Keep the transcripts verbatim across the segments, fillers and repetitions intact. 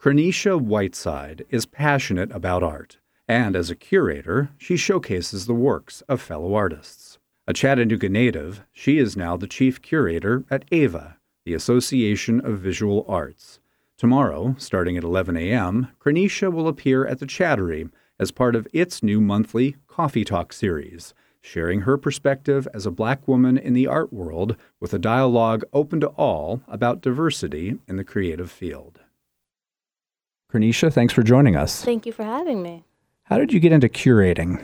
Krenisha Whiteside is passionate about art, and as a curator, she showcases the works of fellow artists. A Chattanooga native, she is now the chief curator at AVA, the Association of Visual Arts. Tomorrow, starting at eleven a.m., Krenisha will appear at the Chattery as part of its new monthly Coffee Talk series, sharing her perspective as a Black woman in the art world with a dialogue open to all about diversity in the creative field. Krenisha, thanks for joining us. Thank you for having me. How did you get into curating?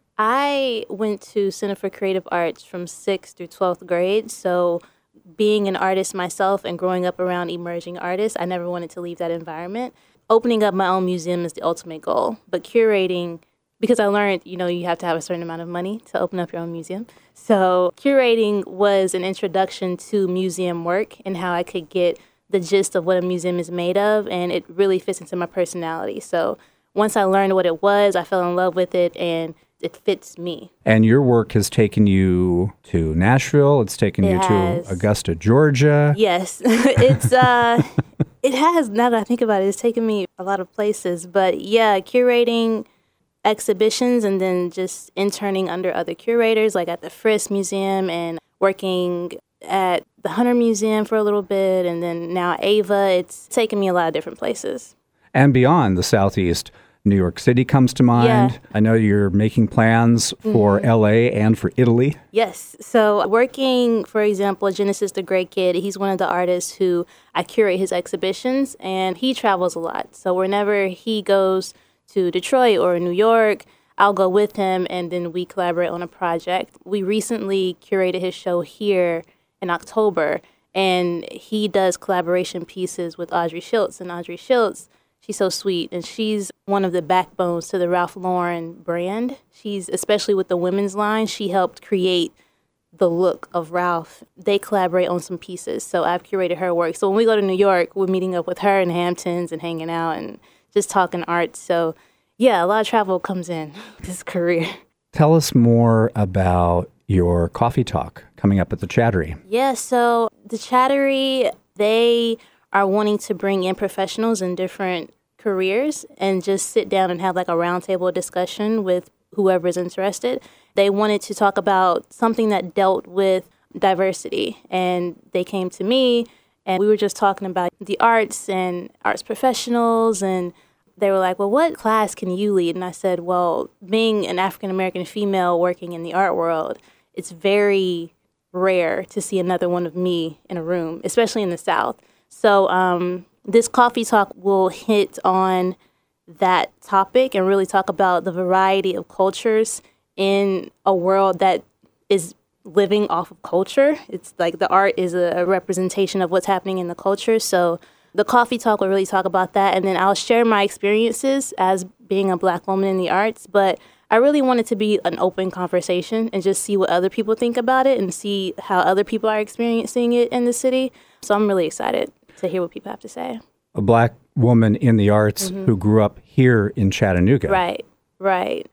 I went to Center for Creative Arts from sixth through twelfth grade, so being an artist myself and growing up around emerging artists, I never wanted to leave that environment. Opening up my own museum is the ultimate goal, but curating, because I learned, you know, you have to have a certain amount of money to open up your own museum. So curating was an introduction to museum work and how I could get the gist of what a museum is made of, and it really fits into my personality. So once I learned what it was, I fell in love with it, and it fits me. And your work has taken you to Nashville. It's taken it you has. to Augusta, Georgia. Yes. it's uh, It has, now that I think about it, it's taken me a lot of places. But yeah, curating exhibitions and then just interning under other curators, like at the Frisk Museum and working at the Hunter Museum for a little bit, and then now AVA. It's taken me a lot of different places. And beyond the Southeast, New York City comes to mind. Yeah. I know you're making plans for Mm-hmm. L A and for Italy. Yes. So working, for example, Genesis the Great Kid, he's one of the artists who I curate his exhibitions, and he travels a lot. So whenever he goes to Detroit or New York, I'll go with him, and then we collaborate on a project. We recently curated his show here in October, and he does collaboration pieces with Audrey Schultz. And Audrey Schultz, she's so sweet, and she's one of the backbones to the Ralph Lauren brand. She's, especially with the women's line, she helped create the look of Ralph. They collaborate on some pieces, so I've curated her work. So when we go to New York, we're meeting up with her in Hamptons and hanging out and just talking art. So yeah, a lot of travel comes in this career. Tell us more about your coffee talk coming up at the Chattery. Yeah, so the Chattery, they are wanting to bring in professionals in different careers and just sit down and have like a roundtable discussion with whoever is interested. They wanted to talk about something that dealt with diversity, and they came to me, and we were just talking about the arts and arts professionals, and they were like, well, what class can you lead? And I said, well, being an African-American female working in the art world, it's very rare to see another one of me in a room, especially in the South. So um, this coffee talk will hit on that topic and really talk about the variety of cultures in a world that is living off of culture. It's like the art is a representation of what's happening in the culture. So the coffee talk will really talk about that. And then I'll share my experiences as being a Black woman in the arts. But I really want it to be an open conversation and just see what other people think about it and see how other people are experiencing it in the city. So I'm really excited to hear what people have to say. A Black woman in the arts mm-hmm. who grew up here in Chattanooga. Right, right.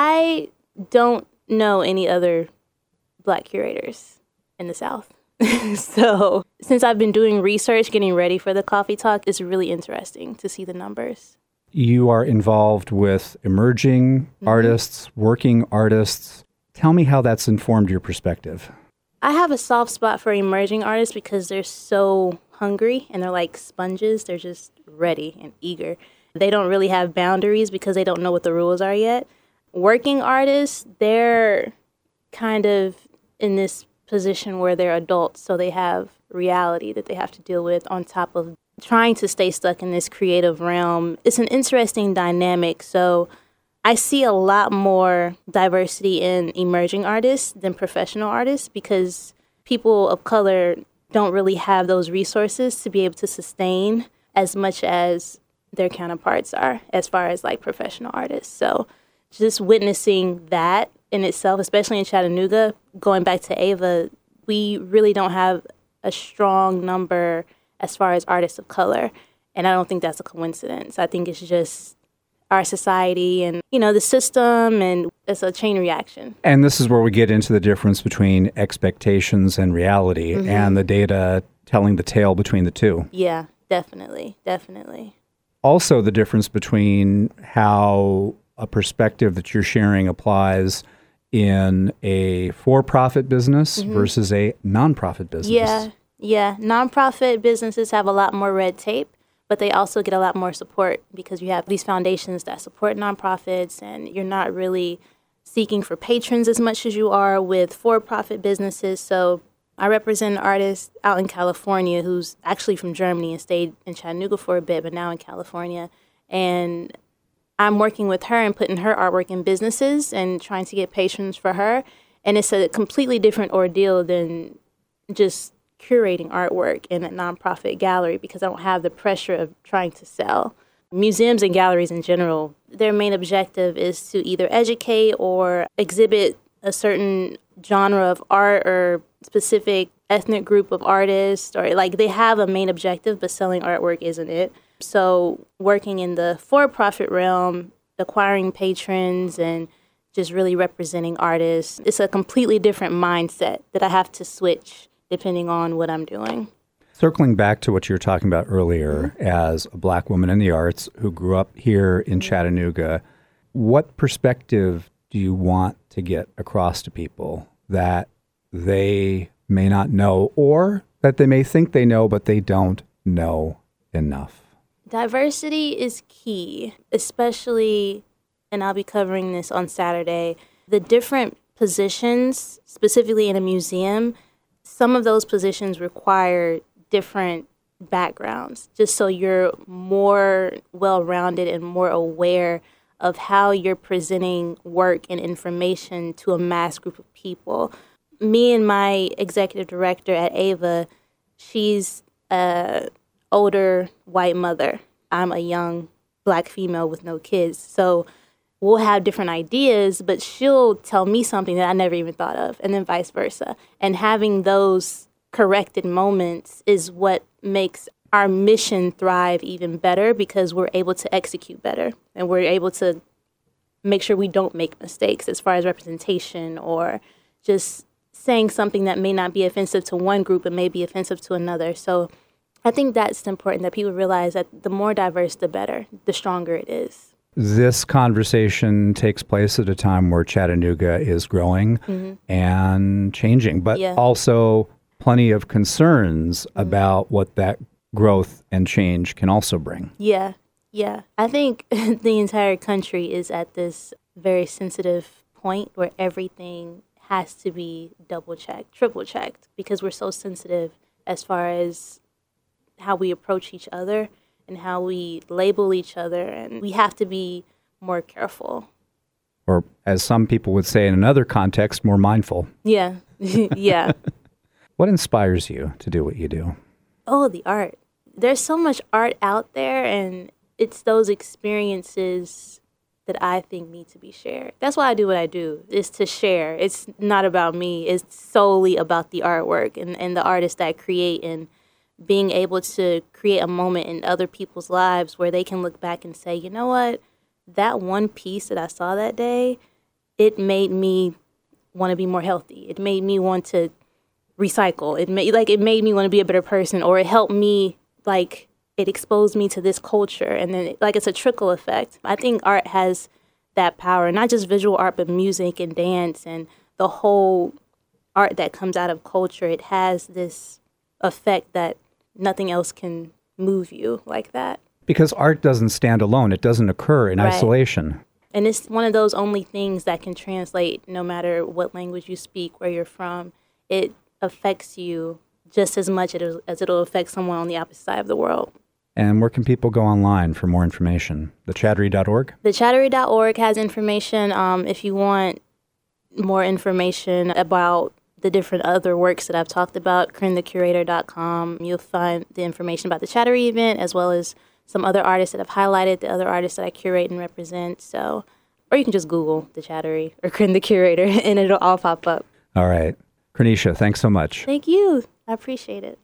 I don't know any other Black curators in the South. So since I've been doing research, getting ready for the coffee talk, it's really interesting to see the numbers. You are involved with emerging mm-hmm. artists, working artists. Tell me how that's informed your perspective. I have a soft spot for emerging artists because they're so hungry and they're like sponges. They're just ready and eager. They don't really have boundaries because they don't know what the rules are yet. Working artists, they're kind of in this position where they're adults, so they have reality that they have to deal with on top of trying to stay stuck in this creative realm. It's an interesting dynamic. So I see a lot more diversity in emerging artists than professional artists because people of color don't really have those resources to be able to sustain as much as their counterparts are as far as like professional artists. So just witnessing that in itself, especially in Chattanooga, going back to AVA, we really don't have a strong number as far as artists of color. And I don't think that's a coincidence. I think it's just our society and, you know, the system, and it's a chain reaction. And this is where we get into the difference between expectations and reality mm-hmm. and the data telling the tale between the two. Yeah, definitely, definitely. also the difference between how a perspective that you're sharing applies in a for-profit business mm-hmm. versus a nonprofit business. Yeah, yeah. Nonprofit businesses have a lot more red tape, but they also get a lot more support because you have these foundations that support nonprofits, and you're not really seeking for patrons as much as you are with for-profit businesses. So I represent an artist out in California who's actually from Germany and stayed in Chattanooga for a bit, but now in California. And I'm working with her and putting her artwork in businesses and trying to get patrons for her. And it's a completely different ordeal than just curating artwork in a nonprofit gallery because I don't have the pressure of trying to sell. Museums and galleries in general, their main objective is to either educate or exhibit a certain genre of art or specific ethnic group of artists, or like they have a main objective, but selling artwork isn't it. So working in the for-profit realm, acquiring patrons and just really representing artists, it's a completely different mindset that I have to switch depending on what I'm doing. Circling back to what you were talking about earlier, mm-hmm. as a Black woman in the arts who grew up here in mm-hmm. Chattanooga, what perspective do you want to get across to people that they may not know or that they may think they know, but they don't know enough? Diversity is key, especially, and I'll be covering this on Saturday, the different positions, specifically in a museum, some of those positions require different backgrounds, just so you're more well-rounded and more aware of how you're presenting work and information to a mass group of people. Me and my executive director at Ava, she's a older white mother. I'm a young Black female with no kids. So we'll have different ideas, but she'll tell me something that I never even thought of, and then vice versa. And having those corrected moments is what makes our mission thrive even better because we're able to execute better and we're able to make sure we don't make mistakes as far as representation or just saying something that may not be offensive to one group but may be offensive to another. So I think that's important, that people realize that the more diverse, the better, the stronger it is. This conversation takes place at a time where Chattanooga is growing mm-hmm. and changing, but yeah. also plenty of concerns mm-hmm. about what that growth and change can also bring. Yeah, yeah. I think the entire country is at this very sensitive point where everything has to be double-checked, triple-checked, because we're so sensitive as far as how we approach each other and how we label each other, and we have to be more careful. Or, as some people would say in another context, more mindful. Yeah, yeah. What inspires you to do what you do? Oh, the art. There's so much art out there, and it's those experiences that I think need to be shared. That's why I do what I do, is to share. It's not about me. It's solely about the artwork and, and the artists that I create, and being able to create a moment in other people's lives where they can look back and say, you know what, that one piece that I saw that day, it made me want to be more healthy. It made me want to recycle. It made like it made me want to be a better person, or it helped me, like it exposed me to this culture, and then like it's a trickle effect. I think art has that power, not just visual art, but music and dance and the whole art that comes out of culture. It has this effect that nothing else can move you like that. Because art doesn't stand alone. It doesn't occur in right. isolation. And it's one of those only things that can translate no matter what language you speak, where you're from. It affects you just as much as it'll affect someone on the opposite side of the world. And where can people go online for more information? the chattery dot org? the chattery dot org has information. Um, if you want more information about the different other works that I've talked about, corinne the curator dot com. You'll find the information about the Chattery event, as well as some other artists that I've highlighted, the other artists that I curate and represent. So, or you can just Google The Chattery or Corinne the Curator, and it'll all pop up. All right. Cornecia, thanks so much. Thank you. I appreciate it.